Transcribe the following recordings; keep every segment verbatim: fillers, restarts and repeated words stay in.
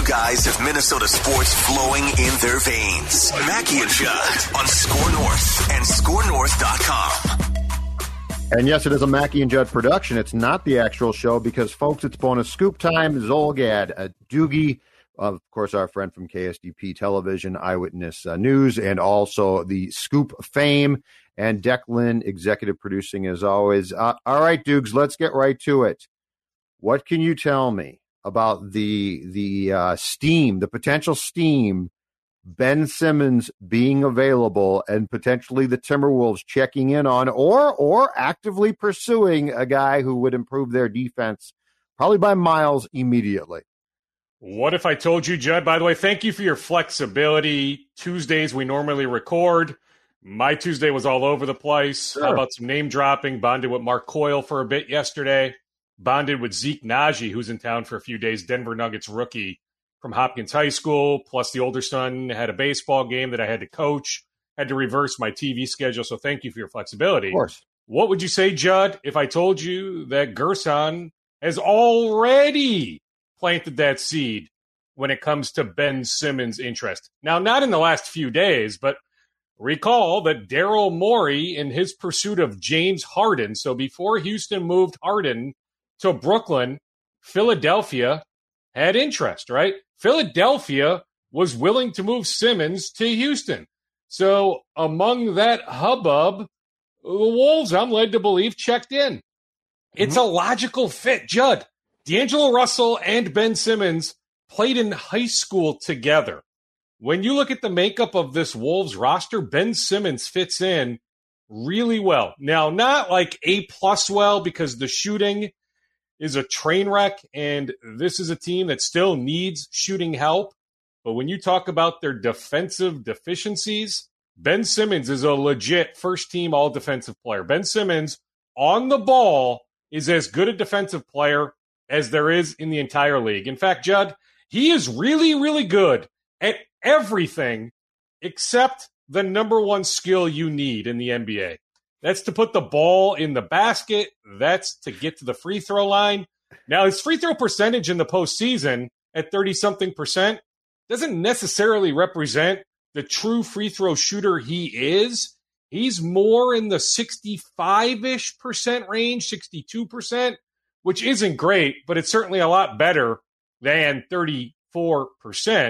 guys have Minnesota sports flowing in their veins. Mackey and Judd on Score North and score north dot com. And yes, it is a Mackey and Judd production. It's not the actual show because, folks, it's bonus scoop time. Zolgad uh, Doogie, of course, our friend from K S D P Television, Eyewitness uh, News, and also the Scoop fame, and Declan, executive producing as always. Uh, all right, Dukes, let's get right to it. What can you tell me about the the uh, steam, the potential steam, Ben Simmons being available and potentially the Timberwolves checking in on or or actively pursuing a guy who would improve their defense probably by miles immediately? What if I told you, Judd, by the way, thank you for your flexibility. Tuesdays we normally record. My Tuesday was all over the place. Sure. How about some name dropping? Bonded with Mark Coyle for a bit yesterday. Bonded with Zeke Naji, who's in town for a few days, Denver Nuggets rookie from Hopkins High School, plus the older son had a baseball game that I had to coach, had to reverse my T V schedule, so thank you for your flexibility. Of course. What would you say, Judd, if I told you that Gerson has already planted that seed when it comes to Ben Simmons' interest? Now, not in the last few days, but recall that Daryl Morey, in his pursuit of James Harden, so before Houston moved Harden to Brooklyn, Philadelphia had interest, right? Philadelphia was willing to move Simmons to Houston. So among that hubbub, the Wolves, I'm led to believe, checked in. It's mm-hmm. a logical fit, Judd. D'Angelo Russell and Ben Simmons played in high school together. When you look at the makeup of this Wolves roster, Ben Simmons fits in really well. Now, not like A-plus well, because the shooting is a train wreck, and this is a team that still needs shooting help. But when you talk about their defensive deficiencies, Ben Simmons is a legit first-team all-defensive player. Ben Simmons, on the ball, is as good a defensive player as there is in the entire league. In fact, Judd, he is really, really good at everything except the number one skill you need in the N B A. That's to put the ball in the basket. That's to get to the free throw line. Now, his free throw percentage in the postseason at thirty-something percent doesn't necessarily represent the true free throw shooter he is. He's more in the sixty-five-ish percent range, sixty-two percent, which isn't great, but it's certainly a lot better than thirty-four percent.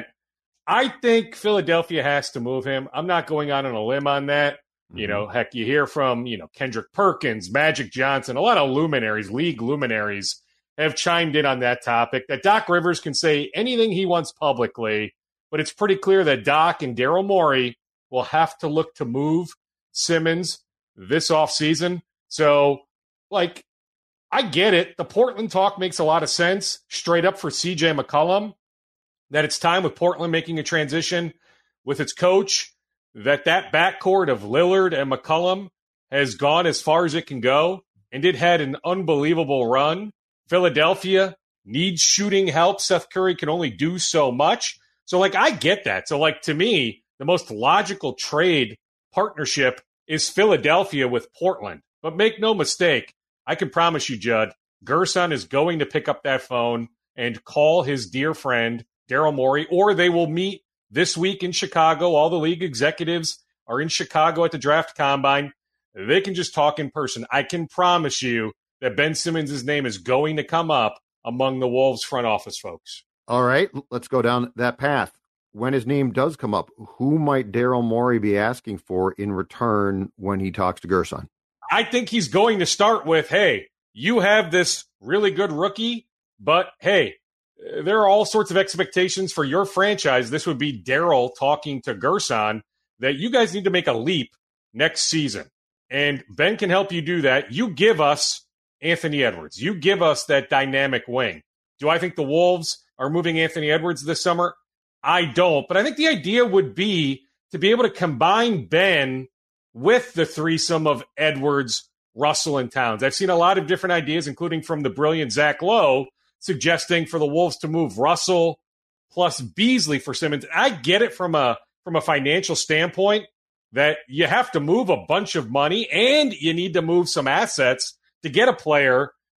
I think Philadelphia has to move him. I'm not going out on a limb on that. You know, heck, you hear from, you know, Kendrick Perkins, Magic Johnson, a lot of luminaries, league luminaries have chimed in on that topic, that Doc Rivers can say anything he wants publicly, but it's pretty clear that Doc and Daryl Morey will have to look to move Simmons this offseason. So, like, I get it. The Portland talk makes a lot of sense, straight up for C J McCollum, that it's time with Portland making a transition with its coach, that that backcourt of Lillard and McCollum has gone as far as it can go, and it had an unbelievable run. Philadelphia needs shooting help. Seth Curry can only do so much. So, like, I get that. So, like, to me, the most logical trade partnership is Philadelphia with Portland. But make no mistake, I can promise you, Judd, Gerson is going to pick up that phone and call his dear friend, Daryl Morey, or they will meet this week in Chicago. All the league executives are in Chicago at the draft combine. They can just talk in person. I can promise you that Ben Simmons' name is going to come up among the Wolves front office folks. All right, let's go down that path. When his name does come up, who might Daryl Morey be asking for in return when he talks to Gerson? I think he's going to start with, hey, you have this really good rookie, but hey, there are all sorts of expectations for your franchise. This would be Daryl talking to Gerson that you guys need to make a leap next season. And Ben can help you do that. You give us Anthony Edwards. You give us that dynamic wing. Do I think the Wolves are moving Anthony Edwards this summer? I don't. But I think the idea would be to be able to combine Ben with the threesome of Edwards, Russell, and Towns. I've seen a lot of different ideas, including from the brilliant Zach Lowe, suggesting for the Wolves to move Russell plus Beasley for Simmons. I get it from a from a financial standpoint that you have to move a bunch of money and you need to move some assets to get a player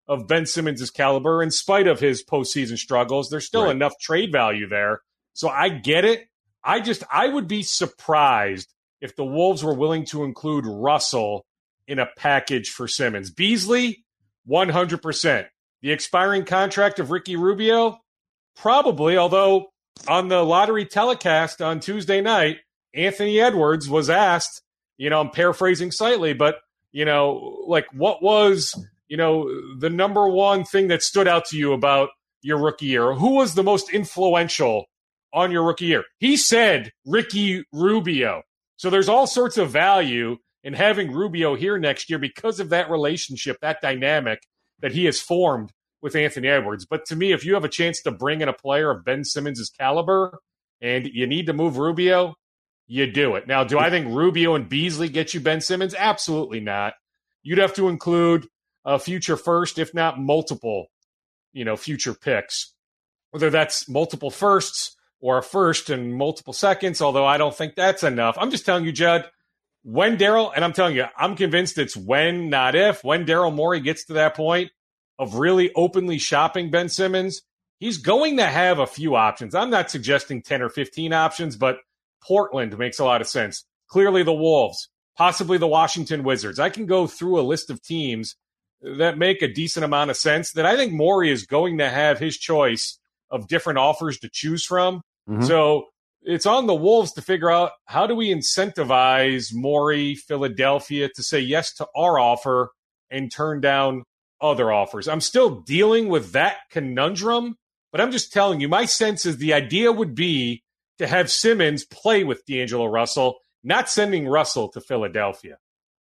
of Ben Simmons' caliber, in spite of his postseason struggles. There's still Right. enough trade value there. So I get it. I just, I would be surprised if the Wolves were willing to include Russell in a package for Simmons. Beasley, one hundred percent. The expiring contract of Ricky Rubio, probably, although on the lottery telecast on Tuesday night, Anthony Edwards was asked, you know, I'm paraphrasing slightly, but, you know, like what was, you know, the number one thing that stood out to you about your rookie year? Who was the most influential on your rookie year? He said Ricky Rubio. So there's all sorts of value in having Rubio here next year because of that relationship, that dynamic that he has formed with Anthony Edwards. But to me, if you have a chance to bring in a player of Ben Simmons' caliber and you need to move Rubio, you do it. Now, do I think Rubio and Beasley get you Ben Simmons? Absolutely not. You'd have to include a future first, if not multiple, you know, future picks, whether that's multiple firsts or a first and multiple seconds, although I don't think that's enough. I'm just telling you, Judd, when Daryl, and I'm telling you, I'm convinced it's when, not if, when Daryl Morey gets to that point of really openly shopping Ben Simmons, he's going to have a few options. I'm not suggesting ten or fifteen options, but Portland makes a lot of sense. Clearly the Wolves, possibly the Washington Wizards. I can go through a list of teams that make a decent amount of sense that I think Morey is going to have his choice of different offers to choose from. Mm-hmm. So it's on the Wolves to figure out, how do we incentivize Morey, Philadelphia, to say yes to our offer and turn down other offers? I'm still dealing with that conundrum, but I'm just telling you, my sense is the idea would be to have Simmons play with D'Angelo Russell, not sending Russell to Philadelphia.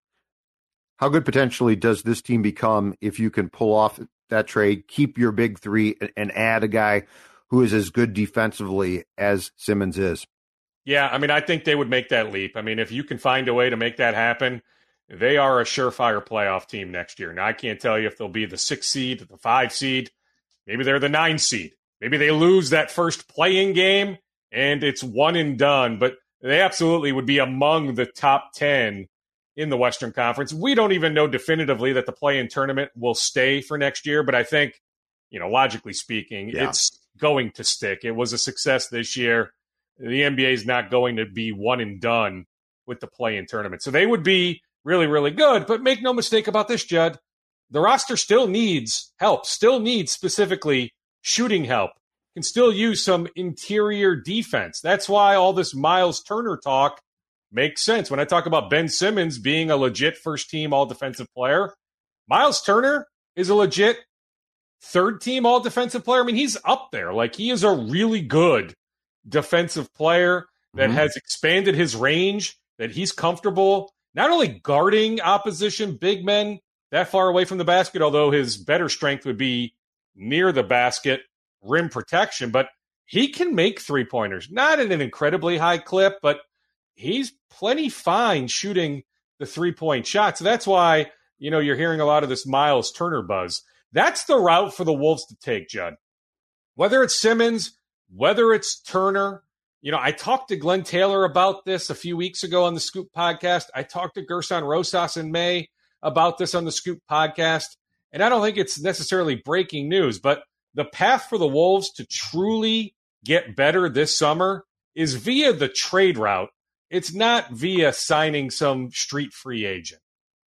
How good potentially does this team become if you can pull off that trade, keep your big three, and add a guy who is as good defensively as Simmons is? Yeah, I mean, I think they would make that leap. I mean, if you can find a way to make that happen, they are a surefire playoff team next year. Now, I can't tell you if they'll be the six seed, the five seed. Maybe they're the nine seed. Maybe they lose that first play-in game and it's one and done. But they absolutely would be among the top ten in the Western Conference. We don't even know definitively that the play-in tournament will stay for next year, but I think, you know, logically speaking, yeah. it's going to stick. It was a success this year. The N B A is not going to be one and done with the play-in tournament. So they would be really, really good. But make no mistake about this, Judd. The roster still needs help, still needs specifically shooting help, can still use some interior defense. That's why all this Miles Turner talk makes sense. When I talk about Ben Simmons being a legit first-team all-defensive player, Miles Turner is a legit third-team all-defensive player. I mean, he's up there. Like, he is a really good defensive player that mm-hmm. has expanded his range, that he's comfortable not only guarding opposition big men that far away from the basket, although his better strength would be near the basket, rim protection, but he can make three-pointers. Not at an incredibly high clip, but he's plenty fine shooting the three-point shot. So that's why, you know, you're hearing a lot of this Miles Turner buzz. That's the route for the Wolves to take, Judd. Whether it's Simmons, whether it's Turner. You know, I talked to Glenn Taylor about this a few weeks ago on the Scoop podcast. I talked to Gerson Rosas in May about this on the Scoop podcast. And I don't think it's necessarily breaking news, but the path for the Wolves to truly get better this summer is via the trade route. It's not via signing some street free agent.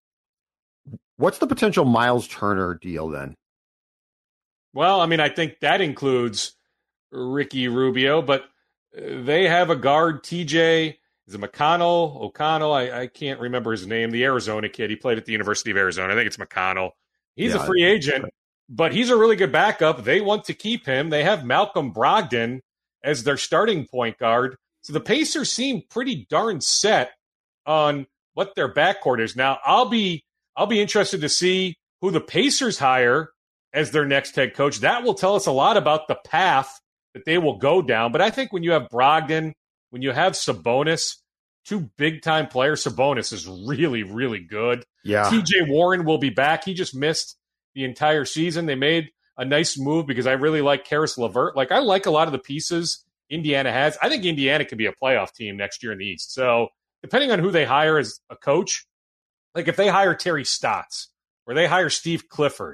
What's the potential Miles Turner deal then? Well, I mean, I think that includes Ricky Rubio, but they have a guard, T J, is it McConnell? O'Connell? I, I can't remember his name. The Arizona kid. He played at the University of Arizona. I think it's McConnell. He's yeah, a free agent, but he's a really good backup. They want to keep him. They have Malcolm Brogdon as their starting point guard. So the Pacers seem pretty darn set on what their backcourt is. Now, I'll be I'll be interested to see who the Pacers hire as their next head coach. That will tell us a lot about the path that they will go down. But I think when you have Brogdon, when you have Sabonis, two big-time players, Sabonis is really, really good. Yeah. T J Warren will be back. He just missed the entire season. They made a nice move because I really like Karis LeVert. Like, I like a lot of the pieces Indiana has. I think Indiana can be a playoff team next year in the East. So depending on who they hire as a coach, like if they hire Terry Stotts or they hire Steve Clifford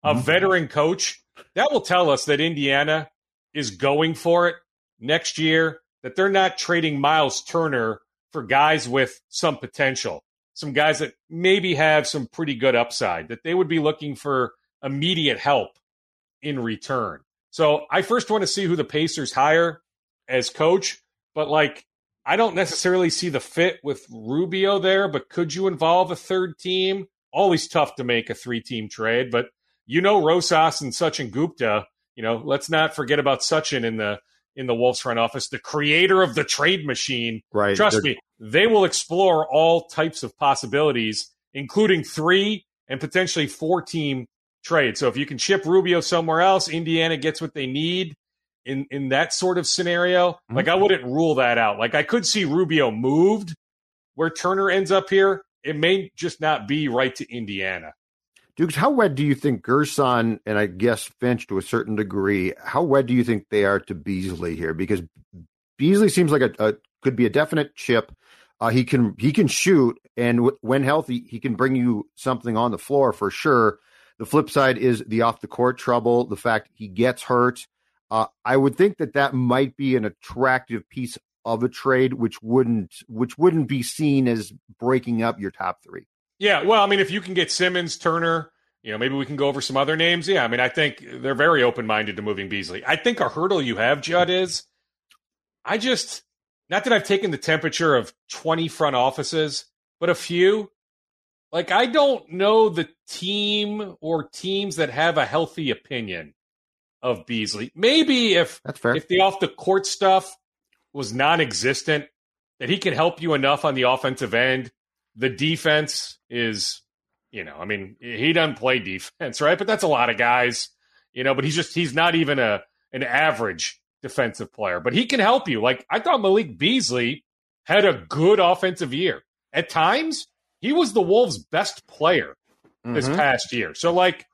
a veteran coach, that will tell us that Indiana is going for it next year, that they're not trading Miles Turner for guys with some potential, some guys that maybe have some pretty good upside, that they would be looking for immediate help in return. So I first want to see who the Pacers hire as coach, but like, I don't necessarily see the fit with Rubio there, but could you involve a third team? Always tough to make a three-team trade, but you know Rosas and Sachin Gupta, you know, let's not forget about Sachin in the in the Wolves front office, the creator of the trade machine. Right. Trust They're- me, they will explore all types of possibilities, including three and potentially four-team trades. So if you can ship Rubio somewhere else, Indiana gets what they need in, in that sort of scenario. Mm-hmm. Like, I wouldn't rule that out. Like, I could see Rubio moved where Turner ends up here. It may just not be right to Indiana. Dukes, how wed do you think Gerson and I guess Finch to a certain degree, how wed do you think they are to Beasley here? Because Beasley seems like a, a could be a definite chip. Uh, he can he can shoot, and w- when healthy, he can bring you something on the floor for sure. The flip side is the off the court trouble, the fact he gets hurt. Uh, I would think that that might be an attractive piece of a trade, which wouldn't which wouldn't be seen as breaking up your top three. Yeah, well, I mean, if you can get Simmons, Turner, you know, maybe we can go over some other names. Yeah, I mean, I think they're very open-minded to moving Beasley. I think a hurdle you have, Judd, is I just, not that I've taken the temperature of twenty front offices, but a few. Like, I don't know the team or teams that have a healthy opinion of Beasley. Maybe if, That's fair. if the off-the-court stuff was non-existent, that he can help you enough on the offensive end. The defense is, you know, I mean, he doesn't play defense, right? But that's a lot of guys, you know, but he's just, he's not even a an average defensive player, but he can help you. Like, I thought Malik Beasley had a good offensive year. At times, he was the Wolves' best player this Mm-hmm. past year. So, like,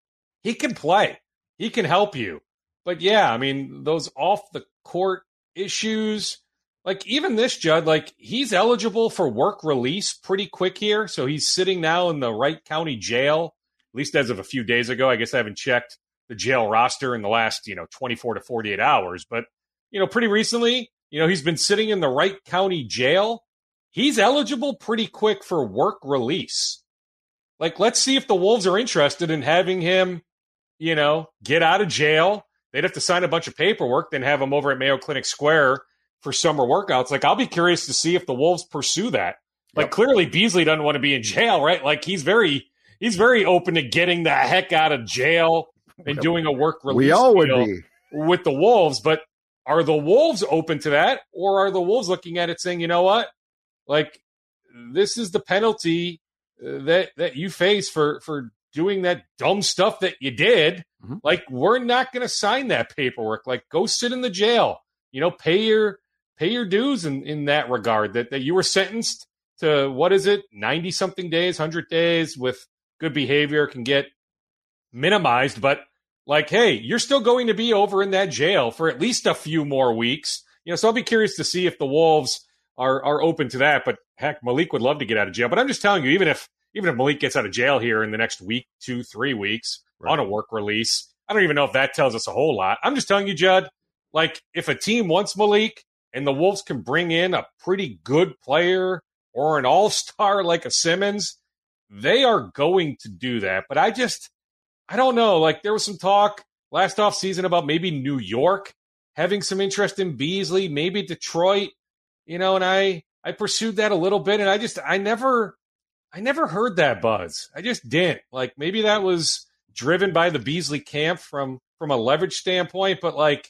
he can play. He can help you. But, yeah, I mean, those off-the-court issues, like, even this, Judd, like, he's eligible for work release pretty quick here. So he's sitting now in the Wright County Jail, at least as of a few days ago. I guess I haven't checked the jail roster in the last, you know, twenty-four to forty-eight hours. But, you know, pretty recently, you know, he's been sitting in the Wright County Jail. He's eligible pretty quick for work release. Like, let's see if the Wolves are interested in having him, you know, get out of jail. They'd have to sign a bunch of paperwork, then have him over at Mayo Clinic Square for summer workouts. Like, I'll be curious to see if the Wolves pursue that. Like, Yep. clearly Beasley doesn't want to be in jail, right? Like, he's very, he's very open to getting the heck out of jail and doing a work release We all would deal be. with the Wolves. But are the Wolves open to that? Or are the Wolves looking at it saying, you know what? Like, this is the penalty uh, that, that you face for, for doing that dumb stuff that you did. Mhm. Like, we're not going to sign that paperwork. Like, go sit in the jail, you know, pay your, pay your dues in, in that regard, that, that you were sentenced to, what is it, ninety something days, one hundred days with good behavior can get minimized. But like, hey, you're still going to be over in that jail for at least a few more weeks. You know, so I'll be curious to see if the Wolves are, are open to that. But heck, Malik would love to get out of jail. But I'm just telling you, even if, even if Malik gets out of jail here in the next week, two, three weeks Right. on a work release, I don't even know if that tells us a whole lot. I'm just telling you, Judd, like, if a team wants Malik and the Wolves can bring in a pretty good player or an all-star like a Simmons, they are going to do that. But I just, I don't know. Like, there was some talk last offseason about maybe New York having some interest in Beasley, maybe Detroit, you know, and I, I pursued that a little bit, and I just, I never, I never heard that buzz. I just didn't. Like, maybe that was driven by the Beasley camp from, from a leverage standpoint, but like,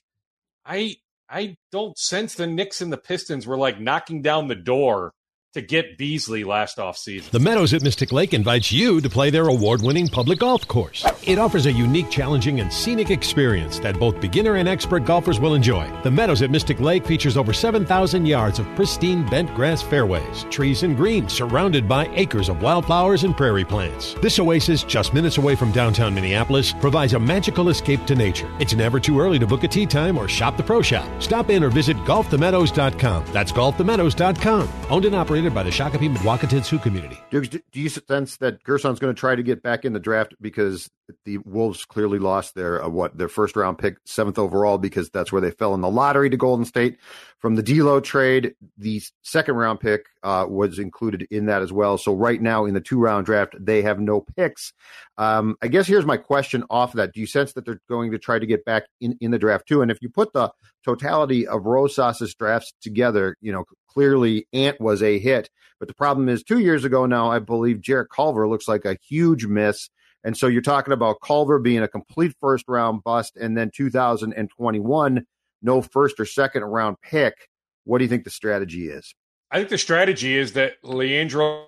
I, I don't sense the Knicks and the Pistons were like knocking down the door to get Beasley last offseason. The Meadows at Mystic Lake invites you to play their award-winning public golf course. It offers a unique, challenging, and scenic experience that both beginner and expert golfers will enjoy. The Meadows at Mystic Lake features over seven thousand yards of pristine bent grass fairways, trees and greens, surrounded by acres of wildflowers and prairie plants. This oasis, just minutes away from downtown Minneapolis, provides a magical escape to nature. It's never too early to book a tee time or shop the pro shop. Stop in or visit golf the meadows dot com. That's golf the meadows dot com. Owned and operated by the Shakopee Mwakatan Sioux community. Dukes, do do you sense that Gerson's going to try to get back in the draft because the Wolves clearly lost their uh, what their first round pick, seventh overall, because that's where they fell in the lottery to Golden State from the D'Lo trade. The second round pick uh, was included in that as well. So right now in the two round draft, they have no picks. Um, I guess here's my question off of that. Do you sense that they're going to try to get back in, in the draft too? And if you put the totality of Rosas's drafts together, you know, clearly Ant was a hit. But the problem is two years ago now, I believe Jarrett Culver looks like a huge miss. And so you're talking about Culver being a complete first round bust, and then two thousand twenty-one, no first or second round pick. What do you think the strategy is? I think the strategy is that Leandro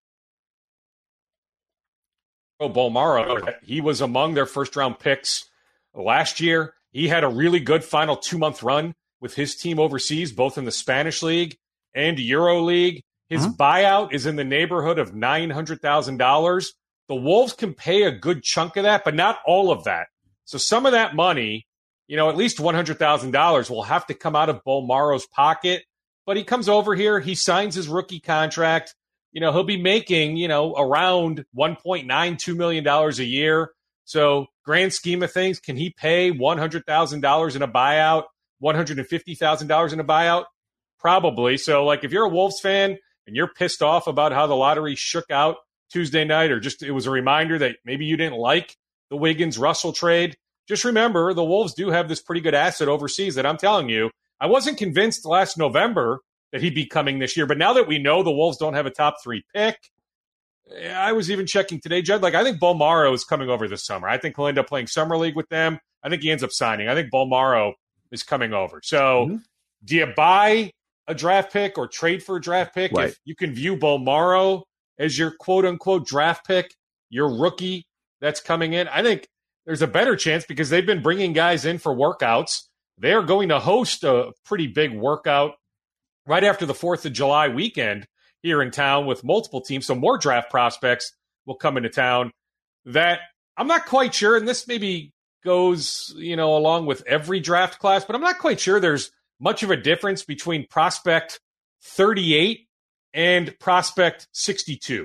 Bolmaro, he was among their first round picks last year. He had a really good final two month run with his team overseas, both in the Spanish League and Euro League. His uh-huh. buyout is in the neighborhood of nine hundred thousand dollars. The Wolves can pay a good chunk of that, but not all of that. So some of that money, you know, at least one hundred thousand dollars will have to come out of Bolmaro's pocket. But he comes over here, he signs his rookie contract. You know, he'll be making, you know, around one point nine two million dollars a year. So grand scheme of things, can he pay one hundred thousand dollars in a buyout, one hundred fifty thousand dollars in a buyout? Probably. So, like, if you're a Wolves fan and you're pissed off about how the lottery shook out Tuesday night, or just it was a reminder that maybe you didn't like the Wiggins-Russell trade, just remember the Wolves do have this pretty good asset overseas that I'm telling you. I wasn't convinced last November that he'd be coming this year, but now that we know the Wolves don't have a top three pick, I was even checking today, Judd, like I think Bolmaro is coming over this summer. I think he'll end up playing Summer League with them. I think he ends up signing. I think Bolmaro is coming over. So mm-hmm. do you buy a draft pick or trade for a draft pick? Right. If you can view Bolmaro as your quote-unquote draft pick, your rookie that's coming in, I think there's a better chance because they've been bringing guys in for workouts. They are going to host a pretty big workout right after the fourth of July weekend here in town with multiple teams. So more draft prospects will come into town that I'm not quite sure, and this maybe goes, you know, along with every draft class, but I'm not quite sure there's much of a difference between prospect thirty-eight and prospect sixty-two.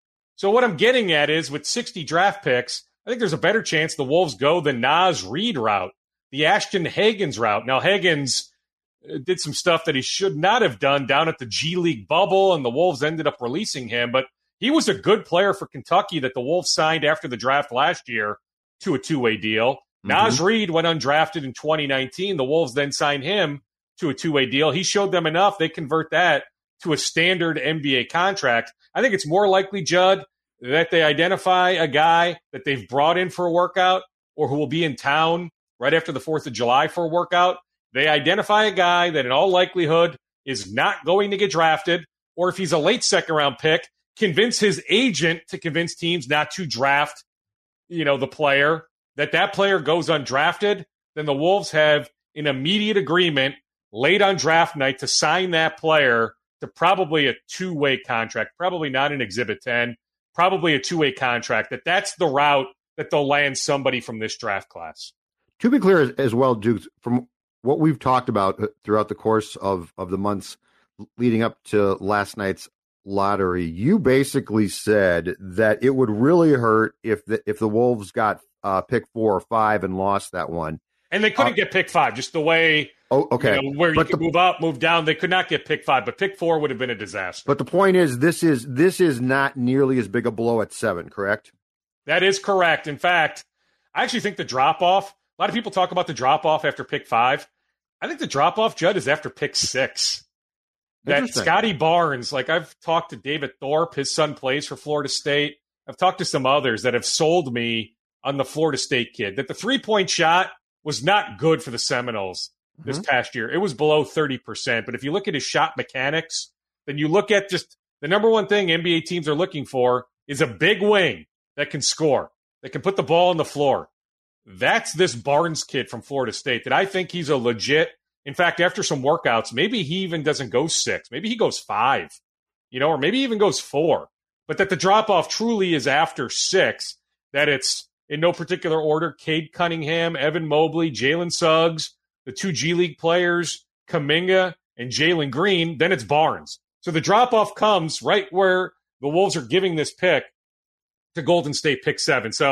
So what I'm getting at is with sixty draft picks, I think there's a better chance the Wolves go the Naz Reid route, the Ashton Hagans route. Now, Hagans did some stuff that he should not have done down at the G League bubble, and the Wolves ended up releasing him. But he was a good player for Kentucky that the Wolves signed after the draft last year to a two-way deal. Mm-hmm. Naz Reid went undrafted in twenty nineteen. The Wolves then signed him to a two-way deal. He showed them enough. They convert that to a standard N B A contract. I think it's more likely, Judd, that they identify a guy that they've brought in for a workout or who will be in town right after the fourth of July for a workout. They identify a guy that in all likelihood is not going to get drafted, or if he's a late second-round pick, convince his agent to convince teams not to draft, you know, the player, that that player goes undrafted. Then the Wolves have an immediate agreement late on draft night to sign that player to probably a two-way contract, probably not an Exhibit ten, probably a two-way contract, that that's the route that they'll land somebody from this draft class. To be clear as well, Duke, from what we've talked about throughout the course of, of the months leading up to last night's lottery, you basically said that it would really hurt if the, if the Wolves got uh, pick four or five and lost that one. And they couldn't uh, get pick five, just the way oh, okay. you know, where but you could the, move up, move down. They could not get pick five, but pick four would have been a disaster. But the point is, this is this is not nearly as big a blow at seven, correct? That is correct. In fact, I actually think the drop-off, a lot of people talk about the drop-off after pick five. I think the drop-off, Judd, is after pick six. That Scotty Barnes, like I've talked to David Thorpe, his son plays for Florida State. I've talked to some others that have sold me on the Florida State kid, that the three-point shot was not good for the Seminoles this mm-hmm. past year. It was below thirty percent. But if you look at his shot mechanics, then you look at just the number one thing N B A teams are looking for is a big wing that can score, that can put the ball on the floor. That's this Barnes kid from Florida State that I think he's a legit. In fact, after some workouts, maybe he even doesn't go six. Maybe he goes five, you know, or maybe even goes four. But that the drop-off truly is after six, that it's in no particular order, Cade Cunningham, Evan Mobley, Jalen Suggs, the two G League players, Kuminga, and Jalen Green, then it's Barnes. So the drop-off comes right where the Wolves are giving this pick to Golden State pick seven. So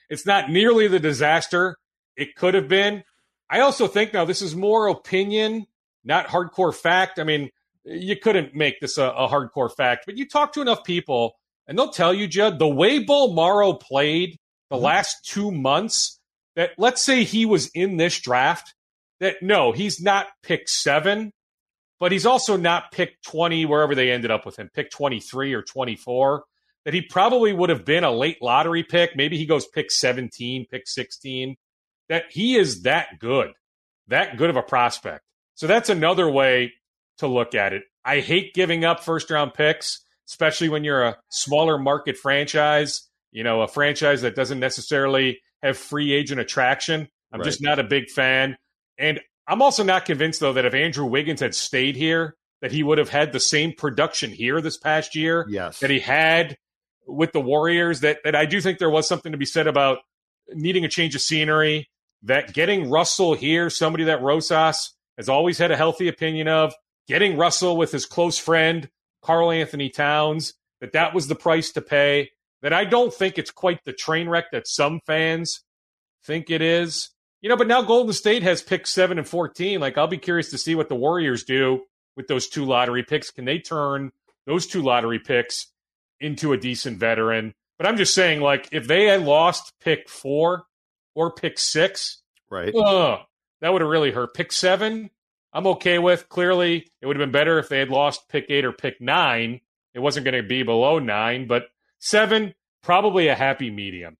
it's not nearly the disaster it could have been. I also think now this is more opinion, not hardcore fact. I mean, you couldn't make this a, a hardcore fact, but you talk to enough people and they'll tell you, Judd, the way Bolmaro played the mm-hmm. last two months, that let's say he was in this draft, that no, he's not pick seven, but he's also not pick twenty, wherever they ended up with him, pick twenty-three or twenty-four, that he probably would have been a late lottery pick. Maybe he goes pick seventeen, pick sixteen, that he is that good, that good of a prospect. So that's another way to look at it. I hate giving up first-round picks, especially when you're a smaller market franchise, you know, a franchise that doesn't necessarily have free agent attraction. I'm right. just not a big fan. And I'm also not convinced, though, that if Andrew Wiggins had stayed here, that he would have had the same production here this past year yes. that he had with the Warriors. That, that I do think there was something to be said about needing a change of scenery, that getting Russell here, somebody that Rosas has always had a healthy opinion of, getting Russell with his close friend, Karl Anthony Towns, that that was the price to pay, that I don't think it's quite the train wreck that some fans think it is. You know, but now Golden State has picked seven and fourteen. Like, I'll be curious to see what the Warriors do with those two lottery picks. Can they turn those two lottery picks into a decent veteran? But I'm just saying, like, if they had lost pick four or pick six, right, uh, that would have really hurt. Pick seven, I'm okay with. Clearly, it would have been better if they had lost pick eight or pick nine. It wasn't going to be below nine, but seven, probably a happy medium.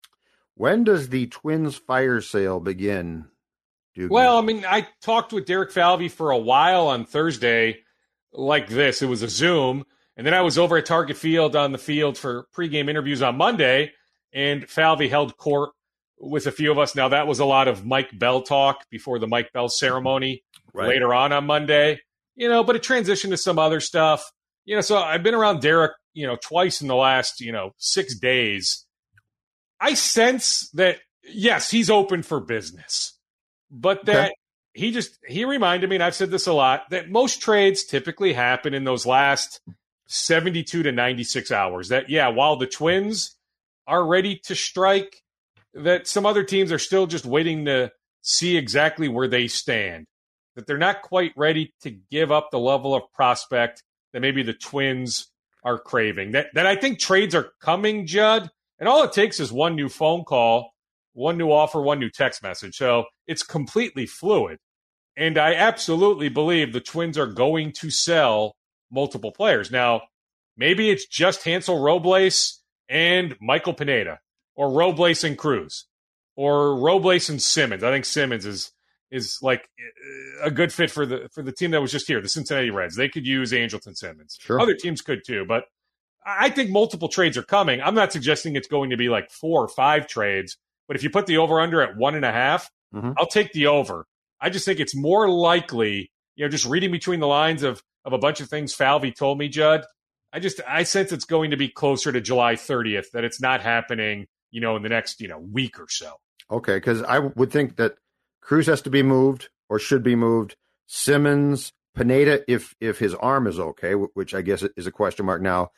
When does the Twins fire sale begin? Doogie? Well, I mean, I talked with Derek Falvey for a while on Thursday like this. It was a Zoom. And then I was over at Target Field on the field for pregame interviews on Monday, and Falvey held court with a few of us. Now, that was a lot of Mike Bell talk before the Mike Bell ceremony right. later on on Monday. You know, but it transitioned to some other stuff. You know, so I've been around Derek, you know, twice in the last, you know, six days. I sense that, yes, he's open for business, but that okay. he just, he reminded me, and I've said this a lot, that most trades typically happen in those last seventy-two to ninety-six hours. That, yeah, while the Twins are ready to strike, that some other teams are still just waiting to see exactly where they stand, that they're not quite ready to give up the level of prospect that maybe the Twins are craving. That, that I think trades are coming, Judd. And all it takes is one new phone call, one new offer, one new text message. So it's completely fluid. And I absolutely believe the Twins are going to sell multiple players. Now, maybe it's just Hansel Robles and Michael Pineda, or Robles and Cruz, or Robles and Simmons. I think Simmons is is like a good fit for the for the team that was just here, the Cincinnati Reds. They could use Angelton Simmons. Sure. Other teams could too, but I think multiple trades are coming. I'm not suggesting it's going to be like four or five trades, but if you put the over-under at one and a half, mm-hmm. I'll take the over. I just think it's more likely, you know, just reading between the lines of, of a bunch of things Falvey told me, Judd, I just, I sense it's going to be closer to July thirtieth, that it's not happening, you know, in the next, you know, week or so. Okay, because I would think that Cruz has to be moved or should be moved. Simmons, Pineda, if if his arm is okay, which I guess is a question mark now.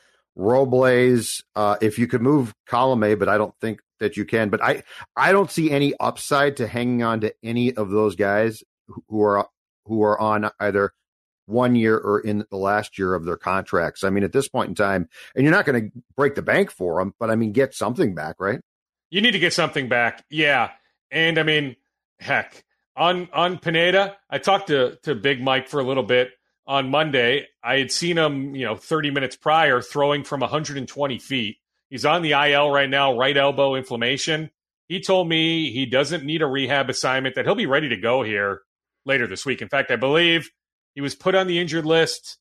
Robles, uh, if you could move Colomé, but I don't think that you can. But I, I don't see any upside to hanging on to any of those guys who are who are on either one year or in the last year of their contracts. I mean, at this point in time, and you're not going to break the bank for them, but I mean, get something back, right? You need to get something back, yeah. And I mean, heck, on on Pineda, I talked to to Big Mike for a little bit on Monday. I had seen him, you know, thirty minutes prior throwing from one hundred twenty feet. He's on the I L right now, right elbow inflammation. He told me he doesn't need a rehab assignment, that he'll be ready to go here later this week. In fact, I believe he was put on the injured list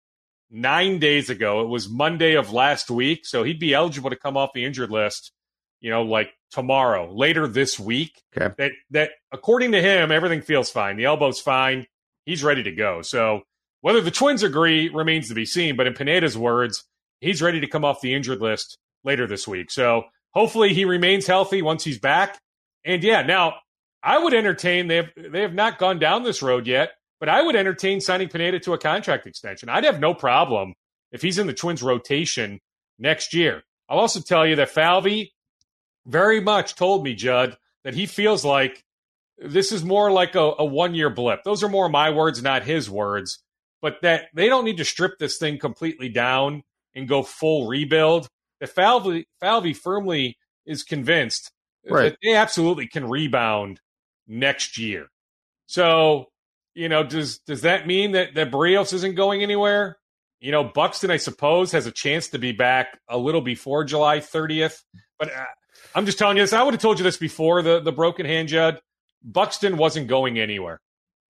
nine days ago. It was Monday of last week, so he'd be eligible to come off the injured list, you know, like tomorrow, later this week. Okay. That, that according to him, everything feels fine. The elbow's fine. He's ready to go. So whether the Twins agree remains to be seen, but in Pineda's words, he's ready to come off the injured list later this week. So hopefully he remains healthy once he's back. And yeah, now I would entertain, they have, they have not gone down this road yet, but I would entertain signing Pineda to a contract extension. I'd have no problem if he's in the Twins rotation next year. I'll also tell you that Falvey very much told me, Judd, that he feels like this is more like a, a one-year blip. Those are more my words, not his words. But that they don't need to strip this thing completely down and go full rebuild. That Falvey, Falvey firmly is convinced right. that they absolutely can rebound next year. So, you know, does does that mean that, that Barrios isn't going anywhere? You know, Buxton, I suppose, has a chance to be back a little before July thirtieth. But uh, I'm just telling you this. I would have told you this before the, the broken hand, Judd. Buxton wasn't going anywhere.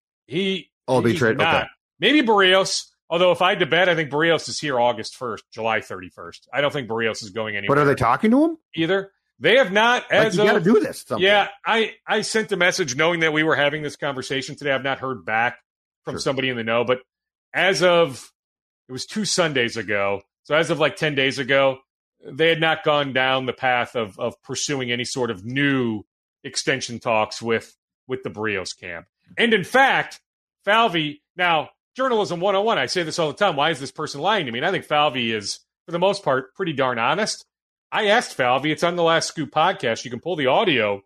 He Oh, be traded. Okay. Maybe Barrios, although if I had to bet, I think Barrios is here August first, July thirty-first. I don't think Barrios is going anywhere. But are they talking to him? Either. They have not, as like you got to of, do this. Sometime. Yeah, I, I sent a message knowing that we were having this conversation today. I've not heard back from sure. somebody in the know, but as of, it was two Sundays ago, so as of like ten days ago, they had not gone down the path of of pursuing any sort of new extension talks with, with the Barrios camp. And in fact, Falvey, now, Journalism one oh one, I say this all the time. Why is this person lying to me? And I think Falvey is, for the most part, pretty darn honest. I asked Falvey, it's on the Last Scoop podcast. You can pull the audio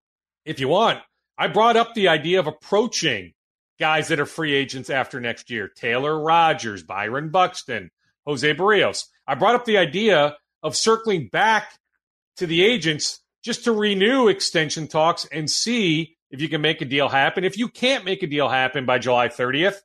if you want. I brought up the idea of approaching guys that are free agents after next year. Taylor Rogers, Byron Buxton, Jose Barrios. I brought up the idea of circling back to the agents just to renew extension talks and see if you can make a deal happen. If you can't make a deal happen by July thirtieth,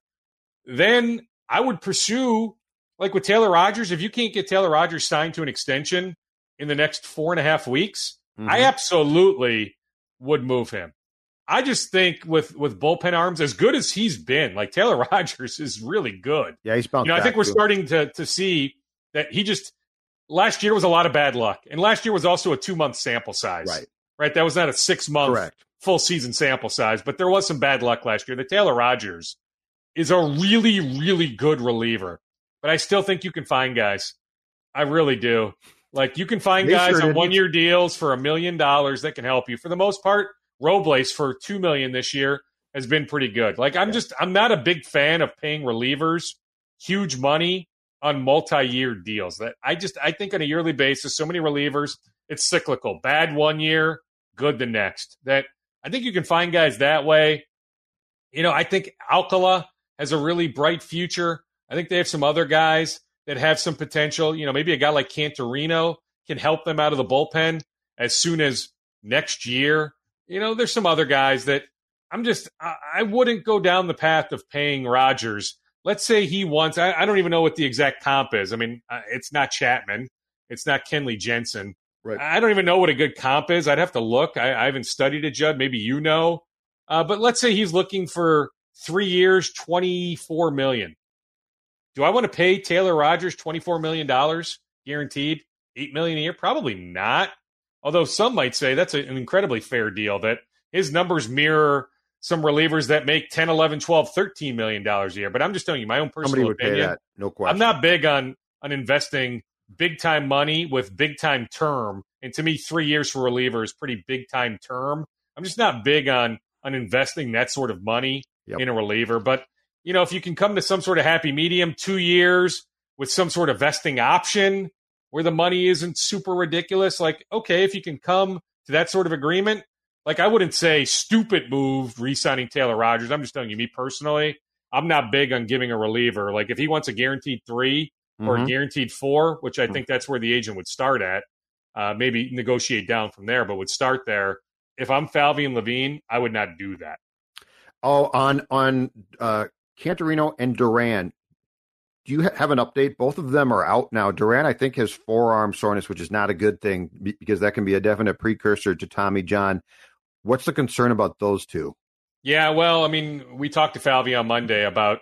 then I would pursue, like with Taylor Rogers, if you can't get Taylor Rogers signed to an extension in the next four and a half weeks, mm-hmm. I absolutely would move him. I just think with, with bullpen arms, as good as he's been, like Taylor Rogers is really good. Yeah, he's bounced You know, I think back we're too. starting to to see that he just, last year was a lot of bad luck. And last year was also a two-month sample size. Right. Right? That was not a six-month Correct. full season sample size, but there was some bad luck last year. The Taylor Rogers is a really, really good reliever. But I still think you can find guys. I really do. Like, you can find They guys sure on didn't. one-year deals for a million dollars that can help you. For the most part, Robles for two million dollars this year has been pretty good. Like, I'm just, I'm not a big fan of paying relievers huge money on multi-year deals. That I just, I think on a yearly basis, so many relievers, it's cyclical. Bad one year, good the next. That I think you can find guys that way. You know, I think Alcala has a really bright future. I think they have some other guys that have some potential. You know, maybe a guy like Cantorino can help them out of the bullpen as soon as next year. You know, there's some other guys that I'm just, I, I wouldn't go down the path of paying Rogers. Let's say he wants, I, I don't even know what the exact comp is. I mean, uh, it's not Chapman. It's not Kenley Jensen. Right. I don't even know what a good comp is. I'd have to look. I, I haven't studied it, Judd. Maybe you know. Uh, but let's say he's looking for three years, twenty-four million dollars. Do I want to pay Taylor Rogers twenty-four million dollars guaranteed, eight million dollars a year? Probably not. Although some might say that's an incredibly fair deal, that his numbers mirror some relievers that make ten, eleven, twelve, thirteen million dollars a year. But I'm just telling you my own personal Somebody would opinion. pay that, no question. I'm not big on, on investing big-time money with big-time term. And to me, three years for reliever is pretty big-time term. I'm just not big on, on investing that sort of money Yep. in a reliever. But, you know, if you can come to some sort of happy medium, two years with some sort of vesting option where the money isn't super ridiculous, like, okay, if you can come to that sort of agreement, like I wouldn't say stupid move re-signing Taylor Rogers. I'm just telling you, me personally, I'm not big on giving a reliever. Like if he wants a guaranteed three or Mhm. a guaranteed four, which I think that's where the agent would start at, uh, maybe negotiate down from there, but would start there. If I'm Falvey and Levine, I would not do that. Oh, on on uh, Cantorino and Duran, do you ha- have an update? Both of them are out now. Duran, I think, has forearm soreness, which is not a good thing be- because that can be a definite precursor to Tommy John. What's the concern about those two? Yeah, well, I mean, we talked to Falvey on Monday about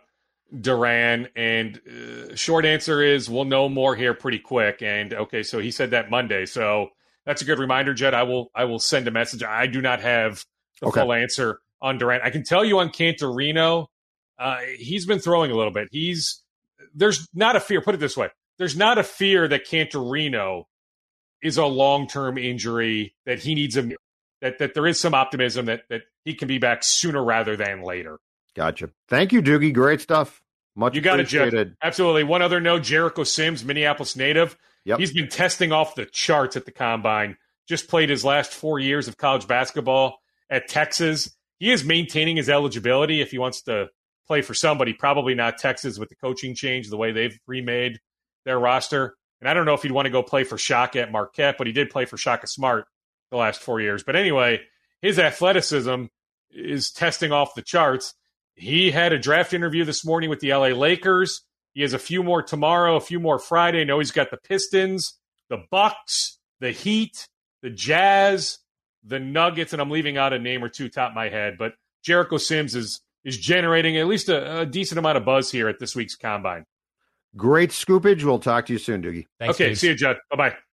Duran, and uh, short answer is we'll know more here pretty quick. And okay, so he said that Monday, so that's a good reminder, Jed. I will I will send a message. I do not have the Okay. full answer on Duran. I can tell you on Cantorino, uh, he's been throwing a little bit. He's there's not a fear. Put it this way: there's not a fear that Cantorino is a long term injury that he needs a that that there is some optimism that that he can be back sooner rather than later. Gotcha. Thank you, Doogie. Great stuff. Much You got it, Jeff. appreciated. Absolutely. One other note: Jericho Sims, Minneapolis native. Yep. He's been testing off the charts at the combine. just played his last four years of college basketball at Texas. He is maintaining his eligibility if he wants to play for somebody, probably not Texas with the coaching change, the way they've remade their roster. And I don't know if he'd want to go play for Shaka at Marquette, but he did play for Shaka Smart the last four years. But anyway, his athleticism is testing off the charts. He had a draft interview this morning with the L A Lakers. He has a few more tomorrow, a few more Friday. I know he's got the Pistons, the Bucks, the Heat, the Jazz, the Nuggets, and I'm leaving out a name or two top of my head. But Jericho Sims is is generating at least a, a decent amount of buzz here at this week's Combine. Great scoopage. We'll talk to you soon, Doogie. Thanks, okay, Dave. See you, Judd. Bye-bye.